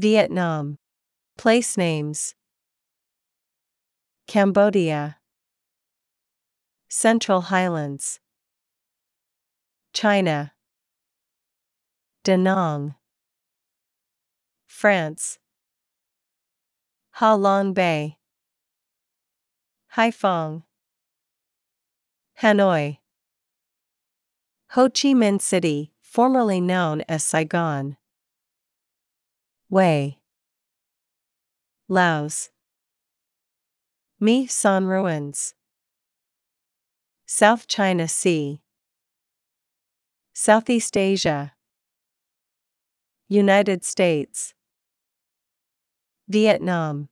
Vietnam. Place names. Cambodia. Central Highlands. China. Da Nang. France. Ha Long Bay. Haiphong. Hanoi. Ho Chi Minh City, formerly known as Saigon. Hue. Laos. My Son Ruins. South China Sea. Southeast Asia. United States. Vietnam.